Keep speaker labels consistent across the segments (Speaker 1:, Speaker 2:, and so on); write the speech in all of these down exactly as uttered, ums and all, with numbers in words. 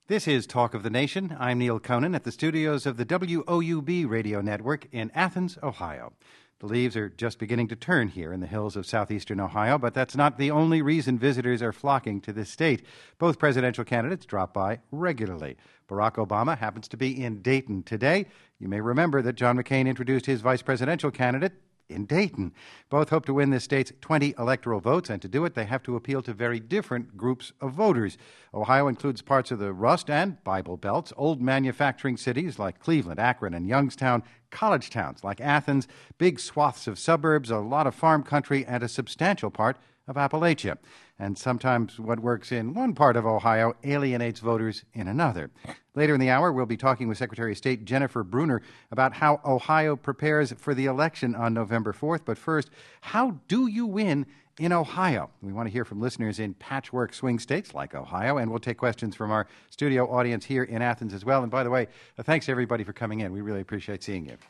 Speaker 1: This is Talk of the Nation. I'm Neil Conan at the studios of the W O U B radio network in Athens, Ohio. The leaves are just beginning to turn here in the hills of southeastern Ohio, but that's not the only reason visitors are flocking to this state. Both presidential candidates drop by regularly. Barack Obama happens to be in Dayton today. You may remember that John McCain introduced his vice presidential candidate in Dayton. Both hope to win this state's twenty electoral votes, and to do it, they have to appeal to very different groups of voters. Ohio includes parts of the Rust and Bible Belts, old manufacturing cities like Cleveland, Akron, and Youngstown, college towns like Athens, big swaths of suburbs, a lot of farm country, and a substantial part of Appalachia. And sometimes what works in one part of Ohio alienates voters in another. Later in the hour, we'll be talking with Secretary of State Jennifer Brunner about how Ohio prepares for the election on November fourth. But first, how do you win in Ohio? We want to hear from listeners in patchwork swing states like Ohio, and we'll take questions from our studio audience here in Athens as well. And by the way, uh, thanks to everybody for coming in. We really appreciate seeing you.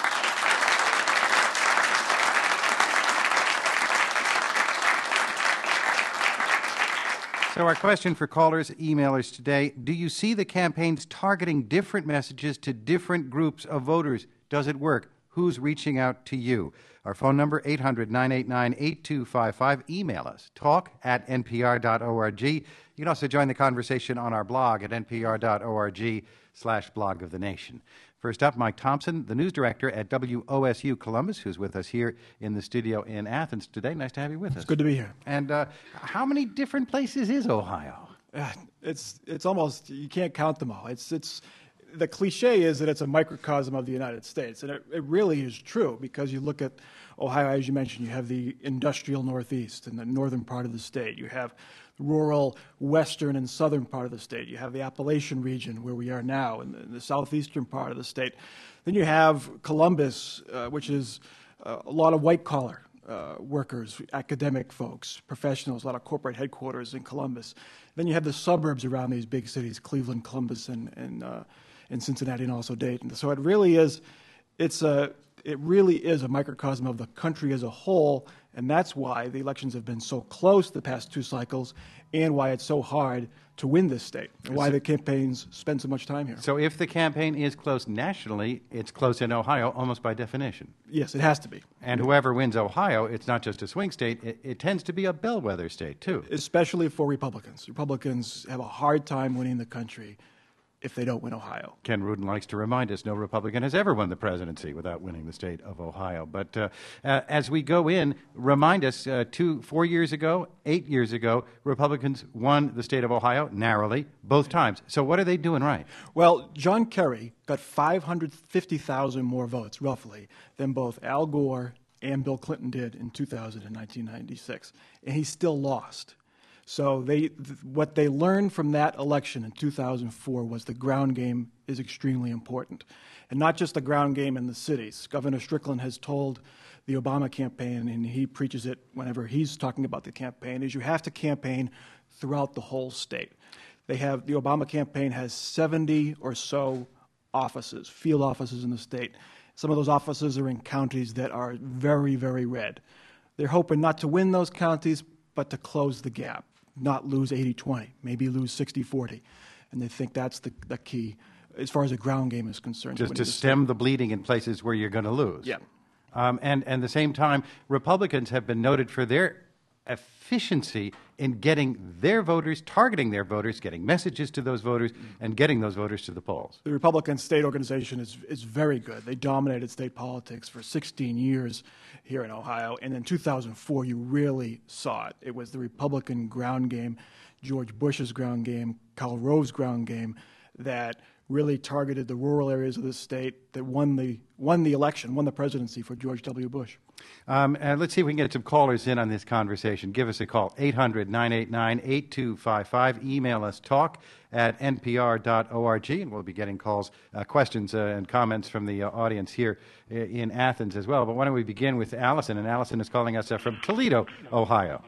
Speaker 1: So our question for callers, emailers today, do you see the campaigns targeting different messages to different groups of voters? Does it work? Who's reaching out to you? Our phone number, eight hundred, nine eight nine, eight two five five. Email us, talk at n p r dot org. You can also join the conversation on our blog at n p r dot org slash blog of the nation. First up, Mike Thompson, the news director at W O S U Columbus, who's with us here in the studio in Athens today. Nice to have you with us.
Speaker 2: It's good to be here.
Speaker 1: And uh, how many different places is Ohio?
Speaker 2: Uh, it's it's almost, you can't count them all. It's it's the cliche is that it's a microcosm of the United States, and it, it really is true, because you look at Ohio, as you mentioned, you have the industrial Northeast in the northern part of the state. You have rural western and southern part of the state. You have the Appalachian region where we are now in the, in the southeastern part of the state. Then you have Columbus, uh, which is uh, a lot of white-collar uh, workers, academic folks, professionals, a lot of corporate headquarters in Columbus. Then you have the suburbs around these big cities, Cleveland, Columbus, and, and, uh, and Cincinnati, and also Dayton. So it really is, it's a, it really is a microcosm of the country as a whole, and that's why the elections have been so close the past two cycles, and why it's so hard to win this state, and why the campaigns spend so much time here.
Speaker 1: So if the campaign is close nationally, it's close in Ohio almost by definition.
Speaker 2: Yes, it has to be.
Speaker 1: And whoever wins Ohio, it's not just a swing state, it, it tends to be a bellwether state, too.
Speaker 2: Especially for Republicans. Republicans have a hard time winning the country if they don't win Ohio.
Speaker 1: Ken Rudin likes to remind us no Republican has ever won the presidency without winning the state of Ohio. But uh, uh, as we go in, remind us, uh, two, four years ago, eight years ago, Republicans won the state of Ohio narrowly, both times. So what are they doing right?
Speaker 2: Well, John Kerry got five hundred fifty thousand more votes, roughly, than both Al Gore and Bill Clinton did in two thousand and nineteen ninety-six. And he still lost. So they, th- what they learned from that election in two thousand four was the ground game is extremely important. And not just the ground game in the cities. Governor Strickland has told the Obama campaign, and he preaches it whenever he's talking about the campaign, is you have to campaign throughout the whole state. They have, the Obama campaign has seventy or so offices, field offices in the state. Some of those offices are in counties that are very, very red. They're hoping not to win those counties, but to close the gap. Not lose eighty twenty, maybe lose sixty forty. And they think that's the, the key as far as the ground game is concerned.
Speaker 1: Just to stem the bleeding in places where you're going to lose.
Speaker 2: Yeah.
Speaker 1: Um, and, and at the same time, Republicans have been noted for their efficiency in getting their voters, targeting their voters, getting messages to those voters, and getting those voters to the polls.
Speaker 2: The Republican state organization is, is very good. They dominated state politics for sixteen years here in Ohio. And in two thousand four, you really saw it. It was the Republican ground game, George Bush's ground game, Karl Rove's ground game, that really targeted the rural areas of the state, that won the won the election, won the presidency for George W. Bush.
Speaker 1: Um, and let's see if we can get some callers in on this conversation. Give us a call, eight hundred, nine eight nine, eight two five five. Email us, talk at n p r dot org, and we'll be getting calls, uh, questions, uh, and comments from the uh, audience here in Athens as well. But why don't we begin with Allison, and Allison is calling us uh, from Toledo, Ohio.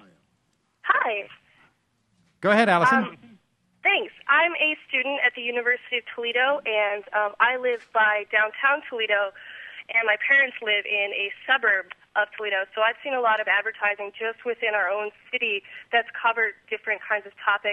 Speaker 3: Hi.
Speaker 1: Go ahead, Allison.
Speaker 3: Um, thanks. I'm a student at the University of Toledo, and um, I live by downtown Toledo, and my parents live in a suburb of Toledo. So I've seen a lot of advertising just within our own city that's covered different kinds of topics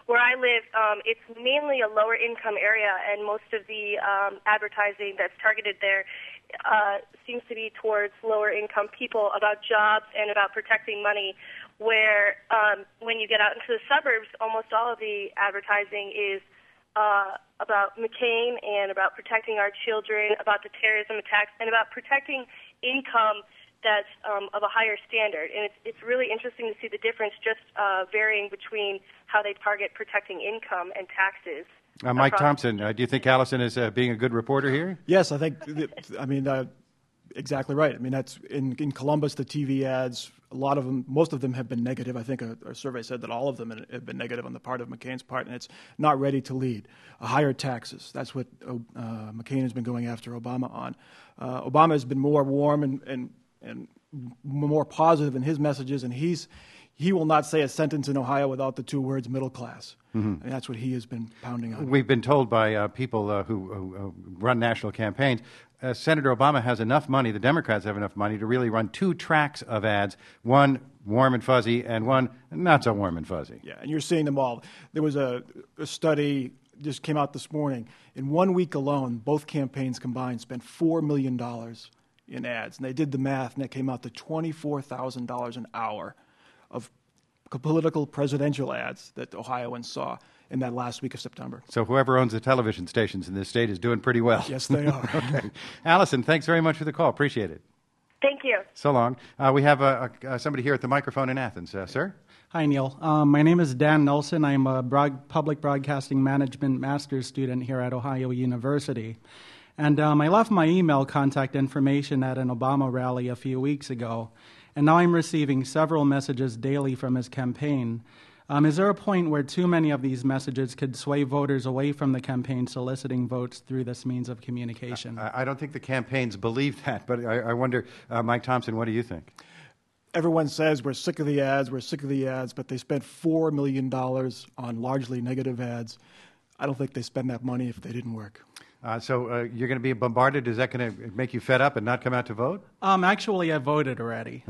Speaker 3: where I live, um, it's mainly a lower income area, and most of the um, advertising that's targeted there uh, seems to be towards lower income people about jobs and about protecting money, where um, when you get out into the suburbs, almost all of the advertising is uh, about McCain and about protecting our children, about the terrorism attacks, and about protecting income that's um, of a higher standard. And it's, it's really interesting to see the difference just uh, varying between how they target protecting income and taxes.
Speaker 1: Uh, Mike Thompson, uh, do you think Allison is uh, being a good reporter here?
Speaker 2: Yes, I think, that, I mean, uh, exactly right. I mean, that's in, in Columbus, the T V ads, a lot of them, most of them have been negative. I think a, a survey said that all of them have been negative on the part of McCain's part, and it's not ready to lead. Uh, higher taxes, that's what uh, McCain has been going after Obama on. Uh, Obama has been more warm and, and and more positive in his messages, and he's he will not say a sentence in Ohio without the two words middle class. Mm-hmm. And that's what he has been pounding on.
Speaker 1: We've been told by uh, people uh, who, who uh, run national campaigns, uh, Senator Obama has enough money, the Democrats have enough money to really run two tracks of ads, one warm and fuzzy and one not so warm and fuzzy.
Speaker 2: Yeah, and you're seeing them all. There was a, a study just came out this morning. In one week alone, both campaigns combined spent four million dollars in ads. And they did the math, and it came out to twenty-four thousand dollars an hour of political presidential ads that Ohioans saw in that last week of September.
Speaker 1: So whoever owns the television stations in this state is doing pretty well.
Speaker 2: Yes, they are.
Speaker 1: Okay. Allison, thanks very much for the call. Appreciate it.
Speaker 3: Thank you.
Speaker 1: So long. Uh, we have uh, uh, somebody here at the microphone in Athens. Uh, sir?
Speaker 4: Hi, Neil. Um, my name is Dan Nelson. I'm a broad, public broadcasting management master's student here at Ohio University. And um, I left my email contact information at an Obama rally a few weeks ago, and now I'm receiving several messages daily from his campaign. Um, is there a point where too many of these messages could sway voters away from the campaign soliciting votes through this means of communication?
Speaker 1: I, I don't think the campaigns believe that, but I, I wonder, uh, Mike Thompson, what do you think?
Speaker 2: Everyone says we're sick of the ads, we're sick of the ads, but they spent four million dollars on largely negative ads. I don't think they spend that money if they didn't work.
Speaker 1: Uh, so uh, you're going to be bombarded. Is that going to make you fed up and not come out to vote?
Speaker 4: Um, actually, I voted already.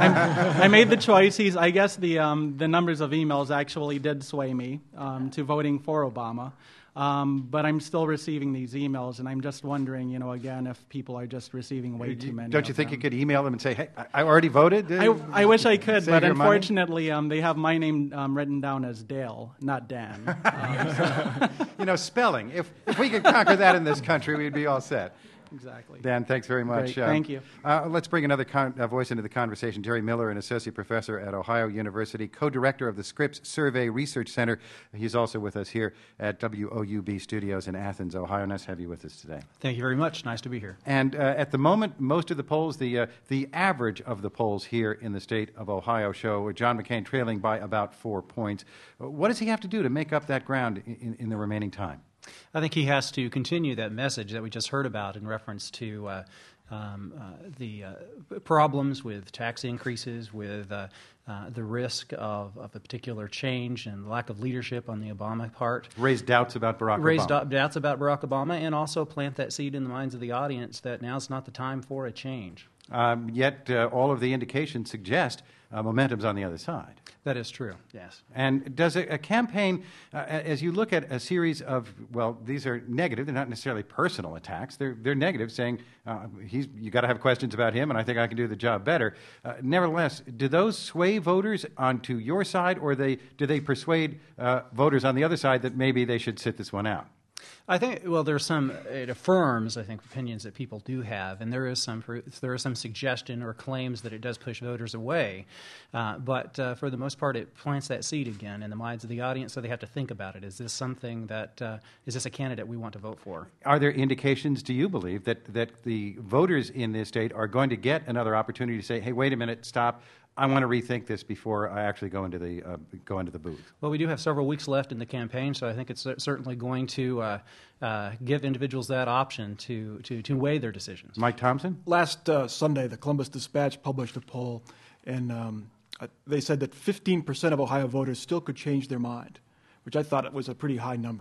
Speaker 4: I made the choice. He's, I guess the um, the numbers of emails actually did sway me um, to voting for Obama. Um, but I'm still receiving these emails, and I'm just wondering, you know, again, if people are just receiving way too many.
Speaker 1: Don't you
Speaker 4: of
Speaker 1: think
Speaker 4: them.
Speaker 1: you could email them and say, hey, I already voted?
Speaker 4: I, I wish I could,
Speaker 1: Save
Speaker 4: but
Speaker 1: your
Speaker 4: unfortunately, um, they have my name um, written down as Dale, not Dan. Um, so.
Speaker 1: You know, spelling. If, if we could conquer that in this country, we'd be all set.
Speaker 4: Exactly.
Speaker 1: Dan, thanks very much.
Speaker 4: Great. Thank you.
Speaker 1: Uh, let's bring another con- uh, voice into the conversation. Jerry Miller, an associate professor at Ohio University, co-director of the Scripps Survey Research Center. He's also with us here at W O U B Studios in Athens, Ohio. Nice to have you with us today.
Speaker 5: Thank you very much. Nice to be here.
Speaker 1: And uh, at the moment, most of the polls, the uh, the average of the polls here in the state of Ohio show John McCain trailing by about four points. What does he have to do to make up that ground in, in the remaining time?
Speaker 5: I think he has to continue that message that we just heard about in reference to uh, um, uh, the uh, problems with tax increases, with uh, uh, the risk of, of a particular change and lack of leadership on the Obama part.
Speaker 1: Raise doubts about Barack
Speaker 5: Raise
Speaker 1: Obama.
Speaker 5: Raise doubts about Barack Obama, and also plant that seed in the minds of the audience that now's not the time for a change.
Speaker 1: Um, yet uh, all of the indications suggest uh, momentum's on the other side.
Speaker 5: That is true, yes.
Speaker 1: And does a, a campaign, uh, as you look at a series of, well, these are negative, they're not necessarily personal attacks, they're, they're negative, saying, uh, he's, you got to have questions about him, and I think I can do the job better. Uh, nevertheless, do those sway voters onto your side, or they, do they persuade uh, voters on the other side that maybe they should sit this one out?
Speaker 5: I think, well, there's some, it affirms, I think, opinions that people do have, and there is some there is some suggestion or claims that it does push voters away. Uh, but uh, for the most part, it plants that seed again in the minds of the audience, so they have to think about it. Is this something that, uh, is this a candidate we want to vote for?
Speaker 1: Are there indications, do you believe, that, that the voters in this state are going to get another opportunity to say, hey, wait a minute, stop, I want to rethink this before I actually go into the uh, go into the booth?
Speaker 5: Well, we do have several weeks left in the campaign, so I think it's certainly going to uh, uh, give individuals that option to, to, to weigh their decisions.
Speaker 1: Mike Thompson?
Speaker 2: Last uh, Sunday, the Columbus Dispatch published a poll, and um, uh, they said that fifteen percent of Ohio voters still could change their mind, which I thought it was a pretty high number.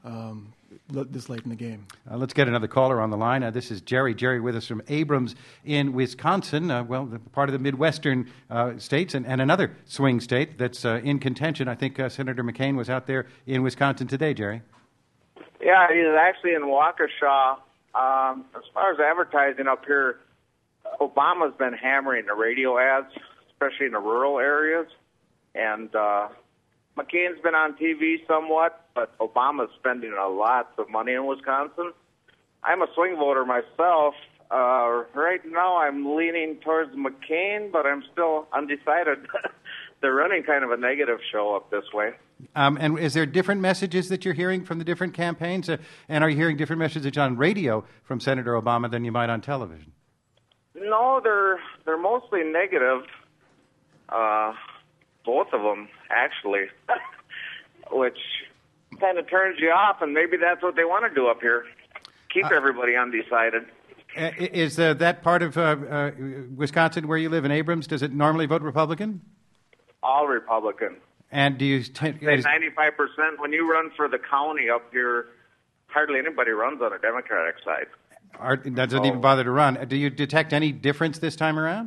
Speaker 2: um, l- this late in the game.
Speaker 1: Uh, let's get another caller on the line. Uh, this is Jerry. Jerry with us from Abrams in Wisconsin, uh, well, the, part of the Midwestern uh, states, and, and another swing state that's uh, in contention. I think uh, Senator McCain was out there in Wisconsin today, Jerry.
Speaker 6: Yeah, he's actually in Waukesha. Um, as far as advertising up here, Obama's been hammering the radio ads, especially in the rural areas. And uh, McCain's been on T V somewhat, but Obama's spending a lot of money in Wisconsin. I'm a swing voter myself. Uh, right now I'm leaning towards McCain, but I'm still undecided. They're running kind of a negative show up this way.
Speaker 1: Um, and is there different messages that you're hearing from the different campaigns? Uh, and are you hearing different messages on radio from Senator Obama than you might on television?
Speaker 6: No, they're they're mostly negative. Uh, both of them, actually, which kind of turns you off, and maybe that's what they want to do up here. Keep uh, everybody undecided.
Speaker 1: Uh, is uh, that part of uh, uh, Wisconsin where you live in Abrams? Does it normally vote Republican?
Speaker 6: All Republican.
Speaker 1: And do you t-
Speaker 6: ninety-five percent when you run for the county up here? Hardly anybody runs on the Democratic side.
Speaker 1: Are, doesn't
Speaker 6: oh.
Speaker 1: even bother to run. Do you detect any difference this time around?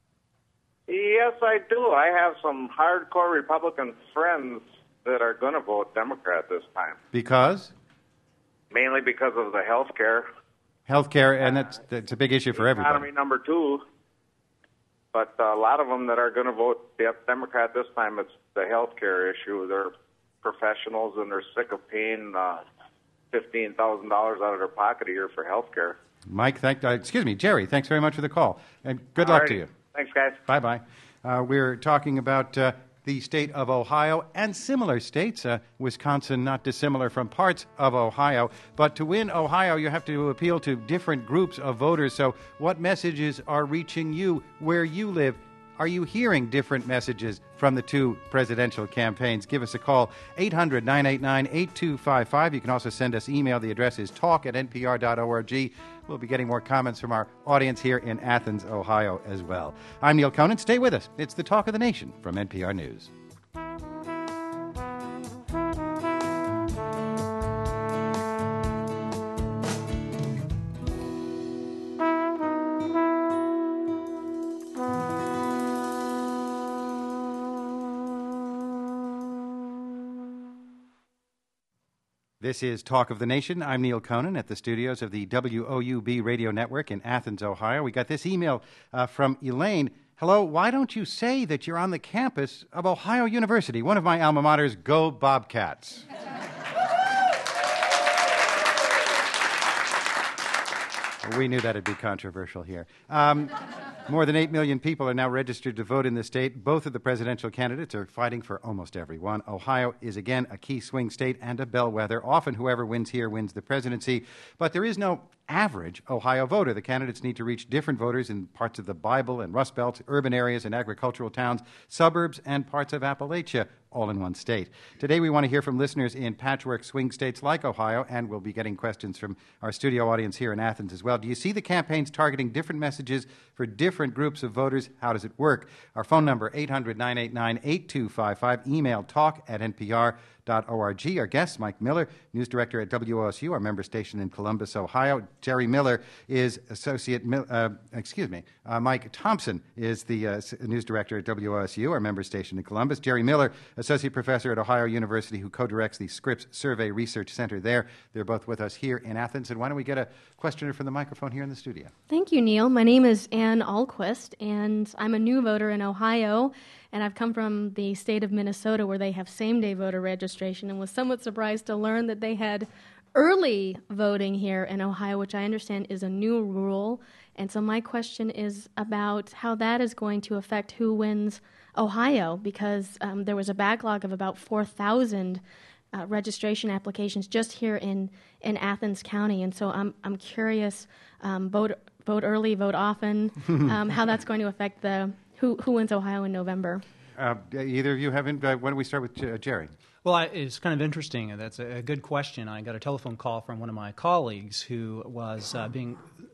Speaker 6: Yes, I do. I have some hardcore Republican friends that are going to vote Democrat this time.
Speaker 1: Because?
Speaker 6: Mainly because of the health care.
Speaker 1: Health care, and that's, that's a big issue for everybody.
Speaker 6: Economy number two. But a lot of them that are going to vote Democrat this time, it's the health care issue. They're professionals, and they're sick of paying uh, fifteen thousand dollars out of their pocket a year for health care.
Speaker 1: Mike, thank, uh, excuse me, Jerry, thanks very much for the call. And good luck
Speaker 6: Alrighty.
Speaker 1: to you.
Speaker 6: Thanks, guys.
Speaker 1: Bye-bye. Uh, we're talking about uh, the state of Ohio and similar states. Uh, Wisconsin not dissimilar from parts of Ohio. But to win Ohio, you have to appeal to different groups of voters. So what messages are reaching you where you live? Are you hearing different messages from the two presidential campaigns? Give us a call, eight hundred, nine eight nine, eight two five five. You can also send us email. The address is talk at n p r dot org. We'll be getting more comments from our audience here in Athens, Ohio as well. I'm Neil Conan. Stay with us. It's the Talk of the Nation from N P R News. This is Talk of the Nation. I'm Neil Conan at the studios of the W O U B Radio Network in Athens, Ohio. We got this email uh, from Elaine. Hello, why don't you say that you're on the campus of Ohio University, one of my alma maters? Go Bobcats. We knew that would be controversial here. Um, more than eight million people are now registered to vote in the state. Both of the presidential candidates are fighting for almost every one. Ohio is, again, a key swing state and a bellwether. Often whoever wins here wins the presidency. But there is no average Ohio voter. The candidates need to reach different voters in parts of the Bible and Rust Belt, urban areas and agricultural towns, suburbs, and parts of Appalachia, all in one state. Today we want to hear from listeners in patchwork swing states like Ohio, and we'll be getting questions from our studio audience here in Athens as well. Do you see the campaigns targeting different messages for different groups of voters? How does it work? Our phone number, eight hundred, nine eight nine, eight two five five. Email talk at n p r dot org. Our guest, Mike Miller, news director at W O S U, our member station in Columbus, Ohio. Jerry Miller is associate, uh, excuse me, uh, Mike Thompson is the uh, news director at W O S U, our member station in Columbus. Jerry Miller, associate professor at Ohio University, who co-directs the Scripps Survey Research Center there. They're both with us here in Athens. And why don't we get a questioner from the microphone here in the studio?
Speaker 7: Thank you, Neil. My name is Ann Alquist, and I'm a new voter in Ohio. And I've come from the state of Minnesota, where they have same-day voter registration, and was somewhat surprised to learn that they had early voting here in Ohio, which I understand is a new rule. And so my question is about how that is going to affect who wins Ohio, because um, there was a backlog of about four thousand uh, registration applications just here in, in Athens County. And so I'm I'm curious, um, vote vote early, vote often, um, how that's going to affect the Who, who wins Ohio in November?
Speaker 1: Uh, either of you haven't? Uh, why don't we start with uh, Jerry?
Speaker 5: Well, I, it's kind of interesting. That's a, a good question. I got a telephone call from one of my colleagues who was uh, being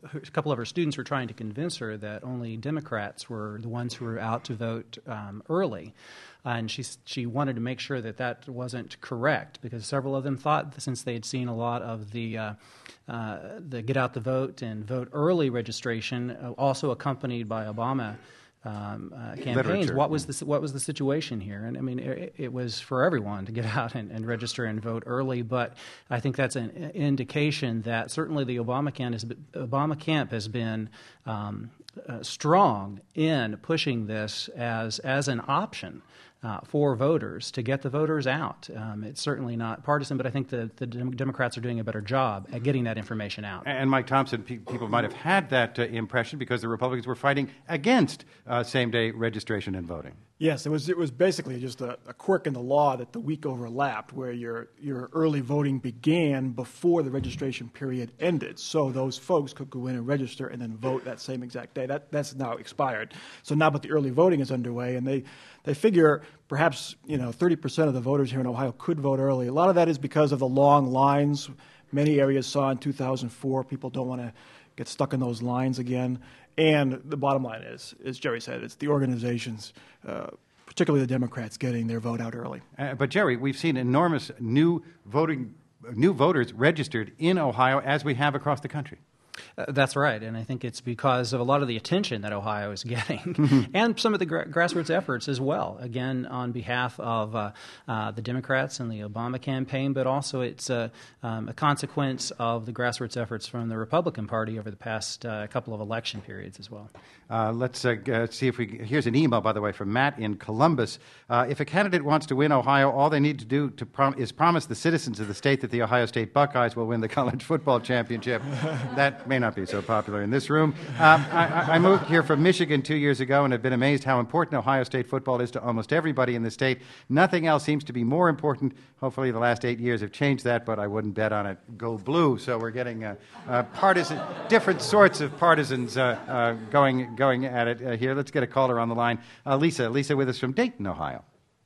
Speaker 5: a couple of her students were trying to convince her that only Democrats were the ones who were out to vote um, early. Uh, and she she wanted to make sure that that wasn't correct, because several of them thought, since they had seen a lot of the uh, uh, the get out the vote and vote early registration, uh, also accompanied by Obama um, uh, campaigns,
Speaker 1: Literature.
Speaker 5: what was the what was the situation here? And I mean, it, it was for everyone to get out and, and register and vote early. But I think that's an indication that certainly the Obama camp has been, Obama camp has been um, uh, strong in pushing this as as an option Uh, for voters, to get the voters out. Um, it's certainly not partisan, but I think the, the Democrats are doing a better job at getting that information out.
Speaker 1: And Mike Thompson, pe- people might have had that uh, impression because the Republicans were fighting against uh, same-day registration and voting.
Speaker 2: Yes, it was it was basically just a, a quirk in the law that the week overlapped, where your your early voting began before the registration period ended. So those folks could go in and register and then vote that same exact day. That that's now expired. So now, but the early voting is underway, and they they figure perhaps you know thirty percent of the voters here in Ohio could vote early. A lot of that is because of the long lines many areas saw in two thousand four. People don't want to get stuck in those lines again. And the bottom line is, as Jerry said, it's the organizations, uh, particularly the Democrats, getting their vote out early.
Speaker 1: Uh, but Jerry, we've seen enormous new voting, new voters registered in Ohio, as we have across the country.
Speaker 5: Uh, that's right, and I think it's because of a lot of the attention that Ohio is getting, and some of the gra- grassroots efforts as well, again, on behalf of uh, uh, the Democrats and the Obama campaign, but also it's uh, um, a consequence of the grassroots efforts from the Republican Party over the past uh, couple of election periods as well.
Speaker 1: Uh, let's uh, uh, see if we... Here's an email, by the way, from Matt in Columbus. Uh, if a candidate wants to win Ohio, all they need to do to prom- is promise the citizens of the state that the Ohio State Buckeyes will win the college football championship. That may not be so popular in this room. Um, I, I moved here from Michigan two years ago and have been amazed how important Ohio State football is to almost everybody in the state. Nothing else seems to be more important. Hopefully the last eight years have changed that, but I wouldn't bet on it. Go blue. So we're getting uh, uh, partisan, different sorts of partisans uh, uh, going going at it uh, here. Let's get a caller on the line. Uh, Lisa. Lisa with us from Dayton, Ohio.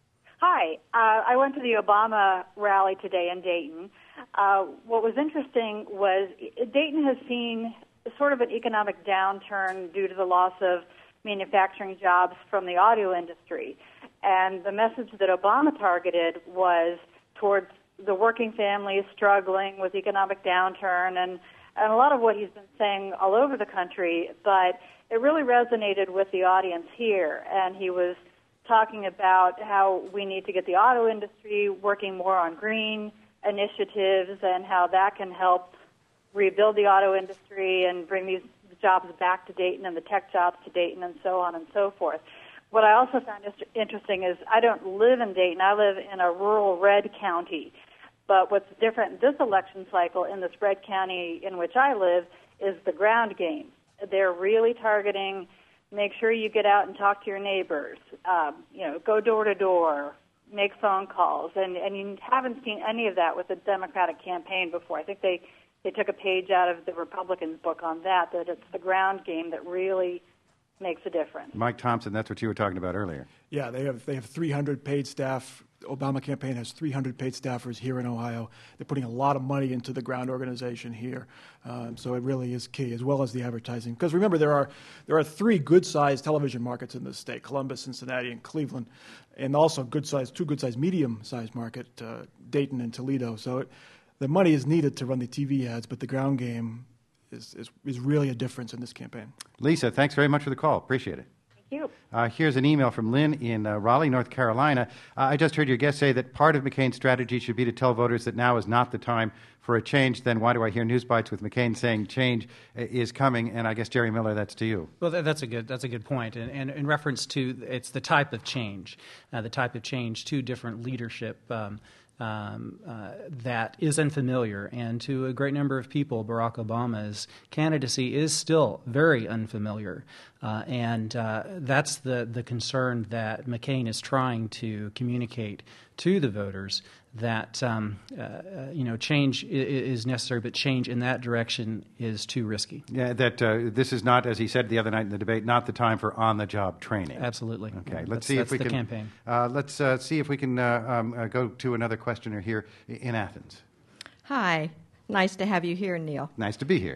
Speaker 8: Hi. Uh, I went to the Obama rally today in Dayton. Uh, what was interesting was Dayton has seen sort of an economic downturn due to the loss of manufacturing jobs from the audio industry. And the message that Obama targeted was towards the working families struggling with economic downturn and, and a lot of what he's been saying all over the country. But it really resonated with the audience here. And he was talking about how we need to get the auto industry working more on green initiatives and how that can help rebuild the auto industry and bring these jobs back to Dayton and the tech jobs to Dayton and so on and so forth. What I also found interesting is I don't live in Dayton. I live in a rural red county. But what's different this election cycle in this red county in which I live is the ground game. They're really targeting, make sure you get out and talk to your neighbors, um, you know, go door to door, make phone calls. And, and you haven't seen any of that with the Democratic campaign before. I think they They took a page out of the Republicans' book on that, that it's the ground game that really makes a difference.
Speaker 1: Mike Thompson, that's what you were talking about earlier.
Speaker 2: Yeah, they have they have three hundred paid staff. Obama campaign has three hundred paid staffers here in Ohio. They're putting a lot of money into the ground organization here. Um, so it really is key, as well as the advertising. Because remember, there are there are three good-sized television markets in the state, Columbus, Cincinnati, and Cleveland, and also good-sized, two good-sized, medium-sized market, uh, Dayton and Toledo. So it, the money is needed to run the T V ads, but the ground game is, is, is really a difference in this campaign.
Speaker 1: Lisa, thanks very much for the call. Appreciate it.
Speaker 8: Thank you.
Speaker 1: Uh, here's an email from Lynn in uh, Raleigh, North Carolina. Uh, I just heard your guest say that part of McCain's strategy should be to tell voters that now is not the time for a change. Then why do I hear news bites with McCain saying change is coming? And I guess, Jerry Miller, that's to you.
Speaker 5: Well, that's a good that's a good point. And, and in reference to it's the type of change, uh, the type of change to different leadership um, Um, uh, that is unfamiliar, and to a great number of people, Barack Obama's candidacy is still very unfamiliar, uh, and uh, that's the, the concern that McCain is trying to communicate to the voters, that um, uh, you know change is necessary, but change in that direction is too risky.
Speaker 1: Yeah, that uh, this is not, as he said the other night in the debate, not the time for on-the-job training.
Speaker 5: Absolutely.
Speaker 1: Okay,
Speaker 5: yeah,
Speaker 1: let's see if we
Speaker 5: the
Speaker 1: can.
Speaker 5: Campaign.
Speaker 1: Uh, let's uh, see if we can uh, um, uh, go to another questioner here in Athens.
Speaker 9: Hi, nice to have you here, Neil.
Speaker 1: Nice to be here.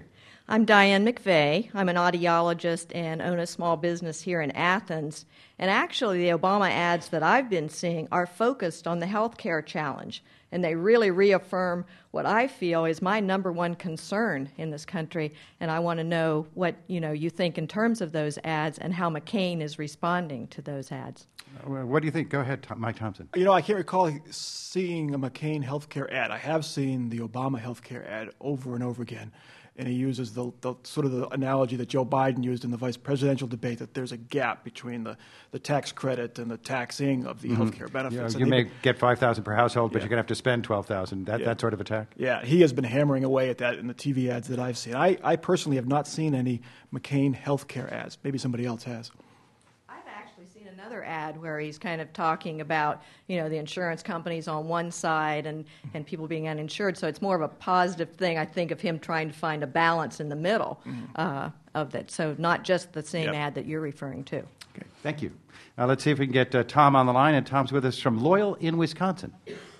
Speaker 9: I'm Diane McVeigh. I'm an audiologist and own a small business here in Athens. And actually, the Obama ads that I've been seeing are focused on the healthcare challenge. And they really reaffirm what I feel is my number one concern in this country. And I want to know what you know you think in terms of those ads and how McCain is responding to those ads.
Speaker 1: Uh, what do you think? Go ahead, Tom, Mike Thompson.
Speaker 2: You know, I can't recall seeing a McCain healthcare ad. I have seen the Obama healthcare ad over and over again. And he uses the, the sort of the analogy that Joe Biden used in the vice presidential debate, that there's a gap between the, the tax credit and the taxing of the mm-hmm. health care benefits.
Speaker 1: Yeah, you may get five thousand dollars per household, but
Speaker 2: yeah.
Speaker 1: you're going to have to spend twelve thousand dollars. That,
Speaker 2: yeah.
Speaker 1: that sort of attack?
Speaker 2: Yeah, he has been hammering away at that in the T V ads that I've seen. I, I personally have not seen any McCain health care ads. Maybe somebody else has.
Speaker 9: Another ad where he's kind of talking about, you know, the insurance companies on one side and, and people being uninsured. So it's more of a positive thing, I think, of him trying to find a balance in the middle mm-hmm. uh, of that. So not just the same yep. ad that you're referring to.
Speaker 1: Okay, thank you. Uh, let's see if we can get uh, Tom on the line. And Tom's with us from Loyal in Wisconsin.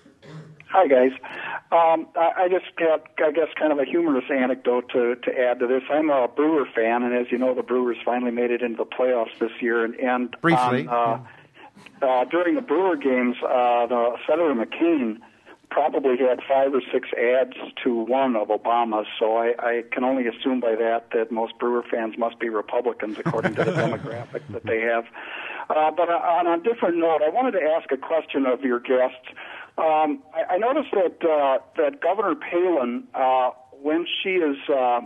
Speaker 10: Hi, guys. Um, I, I just got, I guess, kind of a humorous anecdote to, to add to this. I'm a Brewer fan, and as you know, the Brewers finally made it into the playoffs this year. And, and
Speaker 1: briefly,
Speaker 10: on, uh, uh, during the Brewer games, uh, the Senator McCain probably had five or six ads to one of Obama's. So I, I can only assume by that that most Brewer fans must be Republicans, according to the demographic that they have. Uh, but on a different note, I wanted to ask a question of your guests. Um, I, I noticed that uh, that Governor Palin, uh, when she is uh,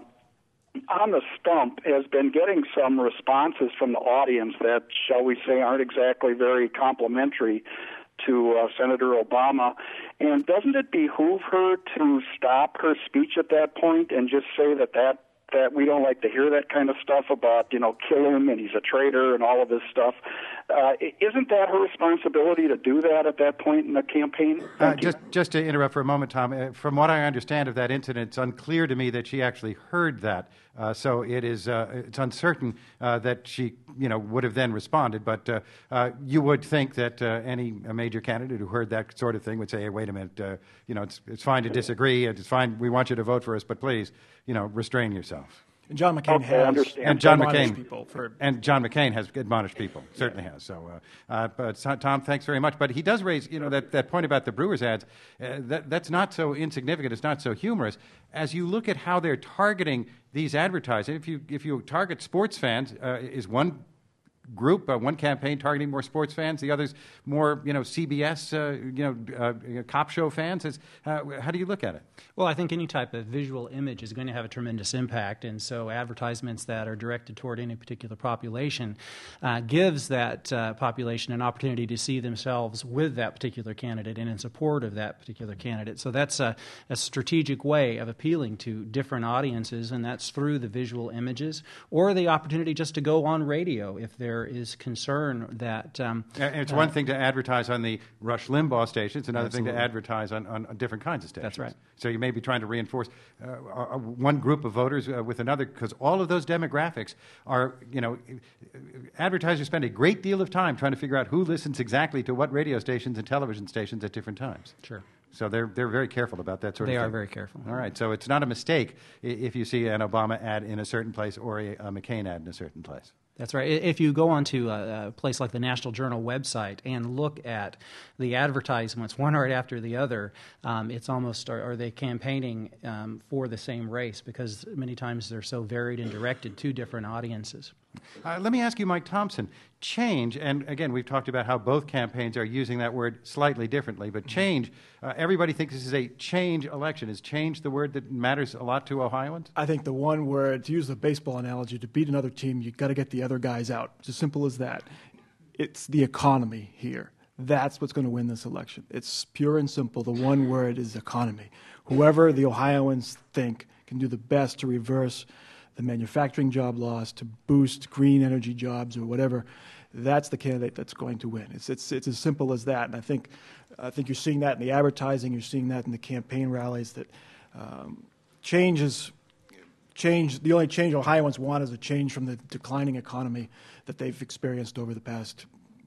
Speaker 10: on the stump, has been getting some responses from the audience that, shall we say, aren't exactly very complimentary to uh, Senator Obama. And doesn't it behoove her to stop her speech at that point and just say that that that we don't like to hear that kind of stuff about, you know, kill him and he's a traitor and all of this stuff? Uh, isn't that her responsibility to do that at that point in the campaign?
Speaker 1: Uh, just, just to interrupt for a moment, Tom, uh, from what I understand of that incident, it's unclear to me that she actually heard that. Uh, so it is uh, it's uncertain uh, that she, you know, would have then responded. But uh, uh, you would think that uh, any a major candidate who heard that sort of thing would say, "Hey, wait a minute, uh, you know, it's it's fine to disagree. It's fine. We want you to vote for us, but please, you know, restrain yourself."
Speaker 2: And John McCain
Speaker 10: okay,
Speaker 2: has
Speaker 1: and John McCain
Speaker 2: people for
Speaker 1: and John McCain has admonished people, certainly has. So, uh, uh, but Tom, thanks very much. But he does raise, you know, that, that point about the Brewers ads. Uh, that that's not so insignificant. It's not so humorous. As you look at how they're targeting these advertising, if you if you target sports fans, uh, is one group, uh, one campaign targeting more sports fans, the others more, you know, C B S, uh, you know, uh, cop show fans. Is, uh, how do you look at it?
Speaker 5: Well, I think any type of visual image is going to have a tremendous impact, and so advertisements that are directed toward any particular population uh, gives that uh, population an opportunity to see themselves with that particular candidate and in support of that particular candidate. So that's a, a strategic way of appealing to different audiences, and that's through the visual images or the opportunity just to go on radio if they're there is concern that... Um,
Speaker 1: and it's uh, one thing to advertise on the Rush Limbaugh station. It's another
Speaker 5: absolutely.
Speaker 1: thing to advertise on, on, on different kinds of stations.
Speaker 5: That's right.
Speaker 1: So you may be trying to reinforce uh, uh, one group of voters uh, with another, because all of those demographics are, you know, advertisers spend a great deal of time trying to figure out who listens exactly to what radio stations and television stations at different times.
Speaker 5: Sure.
Speaker 1: So they're they're very careful about that sort
Speaker 5: they
Speaker 1: of thing.
Speaker 5: They are very careful.
Speaker 1: All right. So it's not a mistake if you see an Obama ad in a certain place or a, a McCain ad in a certain place.
Speaker 5: That's right. If you go onto a, a place like the National Journal website and look at the advertisements, one right after the other, um, it's almost, are, are they campaigning um, for the same race? Because many times they're so varied and directed to different audiences.
Speaker 1: Uh, let me ask you, Mike Thompson, change, and again, we've talked about how both campaigns are using that word slightly differently, but change, uh, everybody thinks this is a change election. Is change the word that matters a lot to Ohioans?
Speaker 2: I think the one word, to use the baseball analogy, to beat another team, you've got to get the other guys out. It's as simple as that. It's the economy here. That's what's going to win this election. It's pure and simple. The one word is economy. Whoever the Ohioans think can do the best to reverse the manufacturing job loss, to boost green energy jobs or whatever, that's the candidate that's going to win. It's it's it's as simple as that. And I think I think you're seeing that in the advertising, you're seeing that in the campaign rallies, that um, change is change. The only change Ohioans want is a change from the declining economy that they've experienced over the past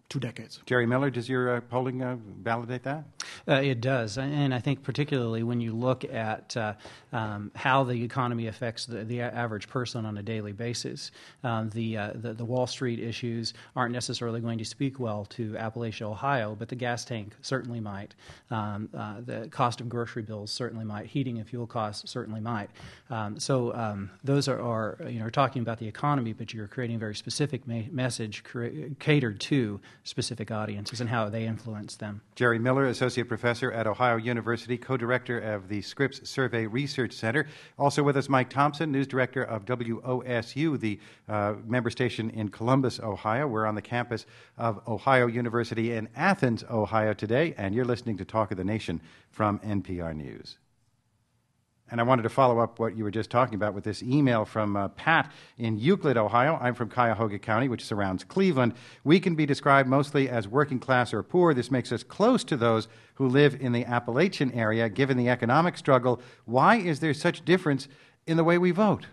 Speaker 2: two decades.
Speaker 1: Jerry Miller, does your uh, polling uh, validate that?
Speaker 5: Uh, it does, and I think particularly when you look at uh, um, how the economy affects the, the average person on a daily basis, um, the, uh, the the Wall Street issues aren't necessarily going to speak well to Appalachia, Ohio, but the gas tank certainly might. Um, uh, the cost of grocery bills certainly might. Heating and fuel costs certainly might. Um, so um, those are, are, you know, talking about the economy, but you're creating a very specific ma- message cre- catered to specific audiences and how they influence them.
Speaker 1: Jerry Miller, Associate Professor at Ohio University, Co-Director of the Scripps Survey Research Center. Also with us, Mike Thompson, News Director of W O S U, the uh, member station in Columbus, Ohio. We're on the campus of Ohio University in Athens, Ohio today, and you're listening to Talk of the Nation from N P R News. And I wanted to follow up what you were just talking about with this email from uh, Pat in Euclid, Ohio. I'm from Cuyahoga County, which surrounds Cleveland. We can be described mostly as working class or poor. This makes us close to those who live in the Appalachian area. Given the economic struggle, why is there such difference in the way we vote?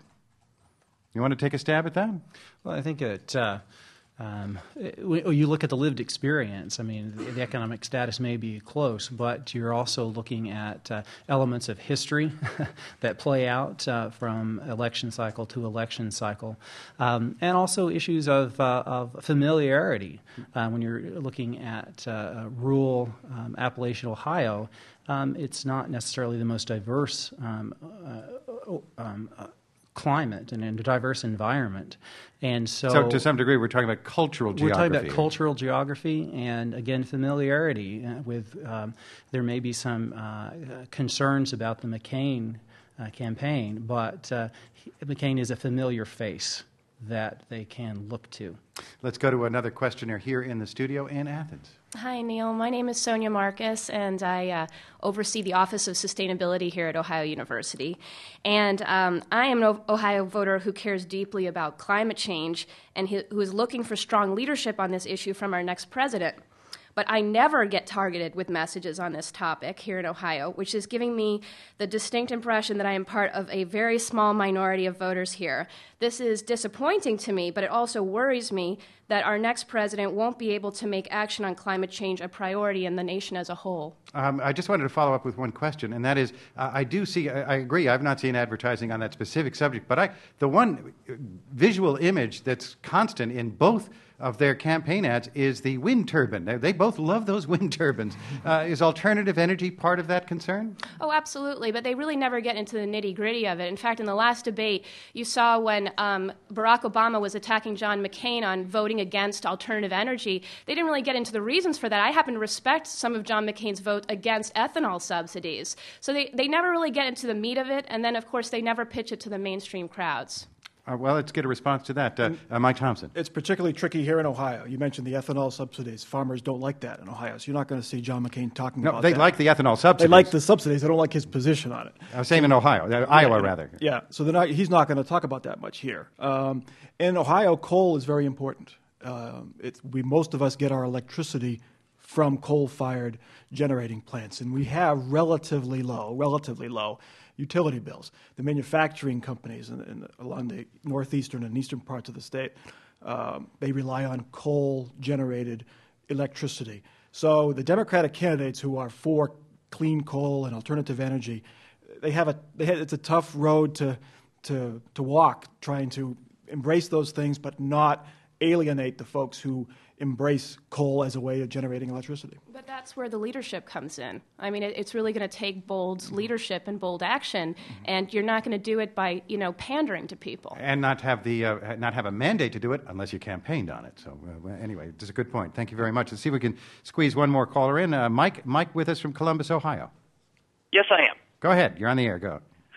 Speaker 1: You want to take a stab at that?
Speaker 5: Well, I think it... Uh Um, you look at the lived experience. I mean, the, the economic status may be close, but you're also looking at uh, elements of history that play out uh, from election cycle to election cycle, um, and also issues of, uh, of familiarity. Uh, when you're looking at uh, rural um, Appalachian Ohio, um, it's not necessarily the most diverse um, uh, um, uh, climate and in a diverse environment. And so,
Speaker 1: so to some degree we're talking about cultural
Speaker 5: we're
Speaker 1: geography.
Speaker 5: We're talking about cultural geography and, again, familiarity with, um, there may be some uh, concerns about the McCain uh, campaign, but uh, he, McCain is a familiar face that they can look to.
Speaker 1: Let's go to another questioner here in the studio in Athens.
Speaker 11: Hi, Neil. My name is Sonia Marcus, and I uh, oversee the Office of Sustainability here at Ohio University. And um, I am an Ohio voter who cares deeply about climate change and who is looking for strong leadership on this issue from our next president. But I never get targeted with messages on this topic here in Ohio, which is giving me the distinct impression that I am part of a very small minority of voters here. This is disappointing to me, but it also worries me that our next president won't be able to make action on climate change a priority in the nation as a whole.
Speaker 1: Um, I just wanted to follow up with one question, and that is, uh, I do see, I, I agree, I've not seen advertising on that specific subject, but I, the one visual image that's constant in both of their campaign ads is the wind turbine. They both love those wind turbines. Uh, is alternative energy part of that concern?
Speaker 11: Oh, absolutely, but they really never get into the nitty-gritty of it. In fact, in the last debate, you saw when um, Barack Obama was attacking John McCain on voting against alternative energy, they didn't really get into the reasons for that. I happen to respect some of John McCain's vote against ethanol subsidies. So they, they never really get into the meat of it, and then, of course, they never pitch it to the mainstream crowds.
Speaker 1: Uh, well, let's get a response to that. Uh, uh, Mike Thompson.
Speaker 2: It's particularly tricky here in Ohio. You mentioned the ethanol subsidies. Farmers don't like that in Ohio, so you're not going to see John McCain talking
Speaker 1: no,
Speaker 2: about
Speaker 1: that. No,
Speaker 2: they
Speaker 1: like the ethanol subsidies.
Speaker 2: They like the subsidies. They don't like his position on it.
Speaker 1: Uh, same in Ohio, uh, Iowa,
Speaker 2: yeah,
Speaker 1: rather.
Speaker 2: Yeah, so they're not, he's not going to talk about that much here. Um, in Ohio, coal is very important. Um, it's, we, most of us get our electricity from coal-fired generating plants, and we have relatively low, relatively low utility bills. The manufacturing companies in, in, along the northeastern and eastern parts of the state, um, they rely on coal-generated electricity. So the Democratic candidates who are for clean coal and alternative energy, they have a they have, it's a tough road to to to walk, trying to embrace those things, but not alienate the folks who embrace coal as a way of generating electricity.
Speaker 11: But that's where the leadership comes in. I mean, it, it's really going to take bold leadership and bold action, mm-hmm. and you're not going to do it by, you know, pandering to people.
Speaker 1: And not have the uh, not have a mandate to do it unless you campaigned on it. So uh, anyway, it's a good point. Thank you very much. Let's see if we can squeeze one more caller in. Uh, Mike, Mike with us from Columbus, Ohio.
Speaker 12: Yes, I am.
Speaker 1: Go ahead. You're on the air. Go.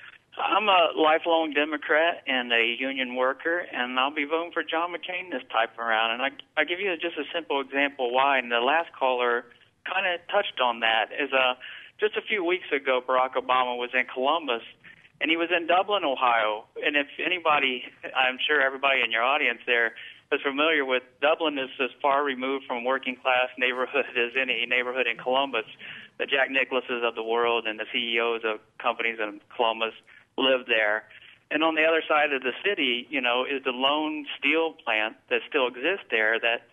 Speaker 12: I'm a lifelong Democrat and a union worker, and I'll be voting for John McCain this time around. And I, I give you just a simple example why, and the last caller kind of touched on that. Is uh, just a few weeks ago, Barack Obama was in Columbus, and he was in Dublin, Ohio. And if anybody, I'm sure everybody in your audience there is familiar with, Dublin is as far removed from working-class neighborhood as any neighborhood in Columbus. The Jack Nicklaus's of the world and the C E Os of companies in Columbus live there. And on the other side of the city, you know, is the lone steel plant that still exists there that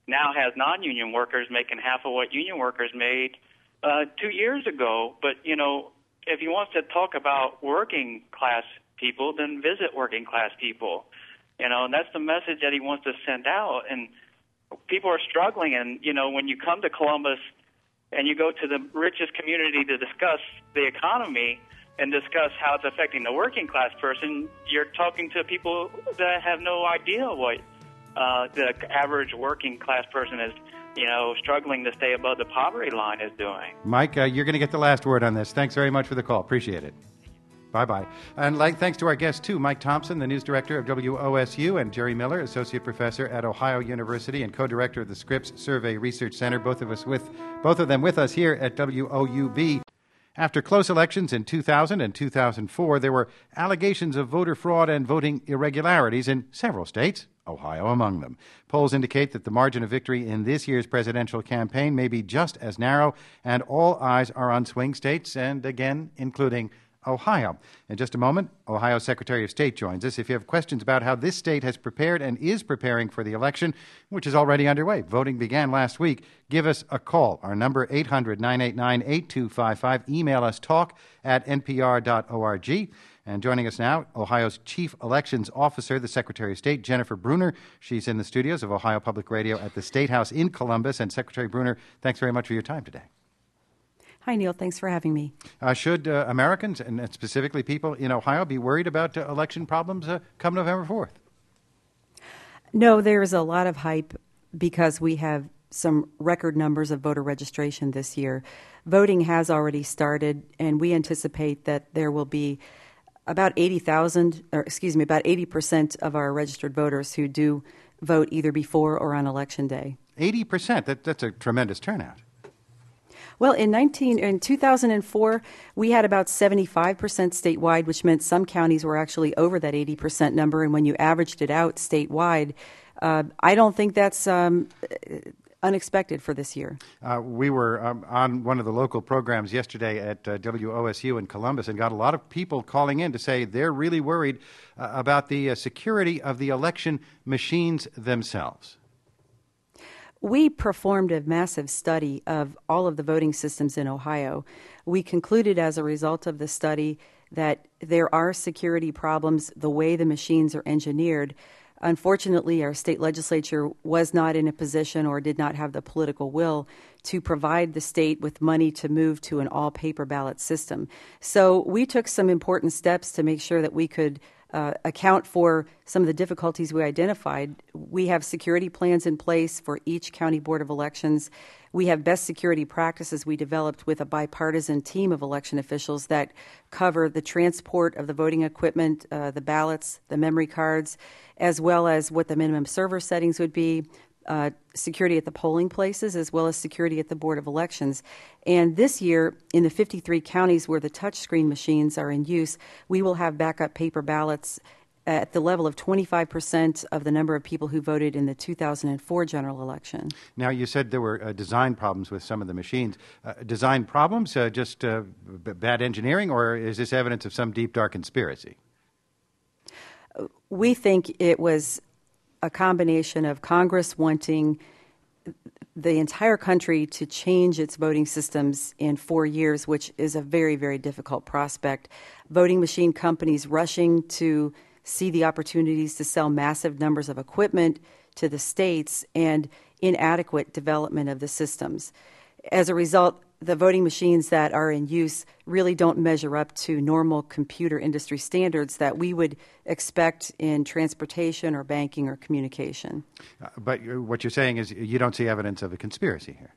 Speaker 12: now has non-union workers making half of what union workers made uh, two years ago. But, you know, if he wants to talk about working class people, then visit working class people. You know, and that's the message that he wants to send out. And people are struggling. And, you know, when you come to Columbus and you go to the richest community to discuss the economy and discuss how it's affecting the working class person, you're talking to people that have no idea what uh, the average working class person is, you know, struggling to stay above the poverty line is doing.
Speaker 1: Mike, uh, you're going to get the last word on this. Thanks very much for the call. Appreciate it. Bye-bye. And like, thanks to our guests, too, Mike Thompson, the news director of W O S U, and Jerry Miller, associate professor at Ohio University and co-director of the Scripps Survey Research Center, both of us with, both of them with us here at W O U B. After close elections in two thousand and two thousand four, there were allegations of voter fraud and voting irregularities in several states, Ohio among them. Polls indicate that the margin of victory in this year's presidential campaign may be just as narrow, and all eyes are on swing states, and again, including Ohio. In just a moment, Ohio Secretary of State joins us. If you have questions about how this state has prepared and is preparing for the election, which is already underway, voting began last week, give us a call. Our number, eight hundred, nine eight nine, eight two five five. Email us, talk at n p r dot org. And joining us now, Ohio's Chief Elections Officer, the Secretary of State, Jennifer Brunner. She's in the studios of Ohio Public Radio at the State House in Columbus. And Secretary Brunner, thanks very much for your time today.
Speaker 13: Hi, Neil. Thanks for having me.
Speaker 1: Uh, should uh, Americans, and specifically people in Ohio, be worried about uh, election problems uh, come November fourth?
Speaker 13: No, there's a lot of hype because we have some record numbers of voter registration this year. Voting has already started, and we anticipate that there will be about eighty thousand, or excuse me, about eighty percent of our registered voters who do vote either before or on Election Day.
Speaker 1: eighty percent? That, that's a tremendous turnout.
Speaker 13: Well, in nineteen in two thousand four, we had about seventy-five percent statewide, which meant some counties were actually over that eighty percent number. And when you averaged it out statewide, uh, I don't think that's um, unexpected for this year.
Speaker 1: Uh, we were um, on one of the local programs yesterday at uh, W O S U in Columbus and got a lot of people calling in to say they're really worried uh, about the uh, security of the election machines themselves.
Speaker 13: We performed a massive study of all of the voting systems in Ohio. We concluded as a result of the study that there are security problems the way the machines are engineered. Unfortunately, our state legislature was not in a position or did not have the political will to provide the state with money to move to an all-paper ballot system. So we took some important steps to make sure that we could Uh, account for some of the difficulties we identified. We have security plans in place for each county board of elections. We have best security practices we developed with a bipartisan team of election officials that cover the transport of the voting equipment, uh, the ballots, the memory cards, as well as what the minimum server settings would be, Uh, security at the polling places, as well as security at the Board of Elections. And this year, in the fifty-three counties where the touchscreen machines are in use, we will have backup paper ballots at the level of twenty-five percent of the number of people who voted in the two thousand four general election.
Speaker 1: Now, you said there were uh, design problems with some of the machines. Uh, design problems, uh, just uh, b- bad engineering, or is this evidence of some deep, dark conspiracy?
Speaker 13: We think it was a combination of Congress wanting the entire country to change its voting systems in four years, which is a very, very difficult prospect. Voting machine companies rushing to see the opportunities to sell massive numbers of equipment to the states, and inadequate development of the systems. As a result, the voting machines that are in use really don't measure up to normal computer industry standards that we would expect in transportation or banking or communication.
Speaker 1: Uh, but what you're saying is you don't see evidence of a conspiracy here.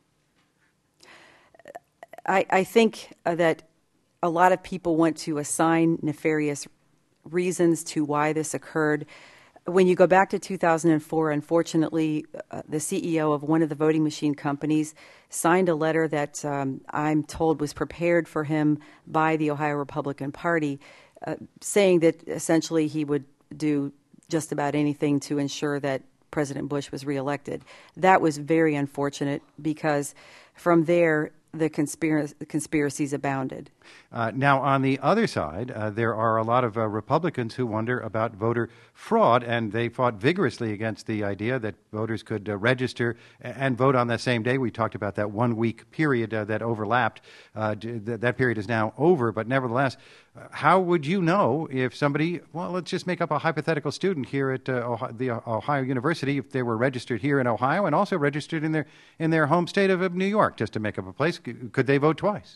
Speaker 13: I, I think uh, that a lot of people want to assign nefarious reasons to why this occurred. When you go back to two thousand four, unfortunately, uh, the C E O of one of the voting machine companies signed a letter that um, I'm told was prepared for him by the Ohio Republican Party, uh, saying that essentially he would do just about anything to ensure that President Bush was reelected. That was very unfortunate because from there, the conspirac- conspiracies abounded.
Speaker 1: Uh, now, on the other side, uh, there are a lot of uh, Republicans who wonder about voter fraud, and they fought vigorously against the idea that voters could uh, register and vote on the same day. We talked about that one-week period uh, that overlapped. Uh, th- that period is now over, but nevertheless, uh, how would you know if somebody, well, let's just make up a hypothetical student here at uh, Ohio, the Ohio University, if they were registered here in Ohio and also registered in their in their home state of, of New York, just to make up a place, could they vote twice?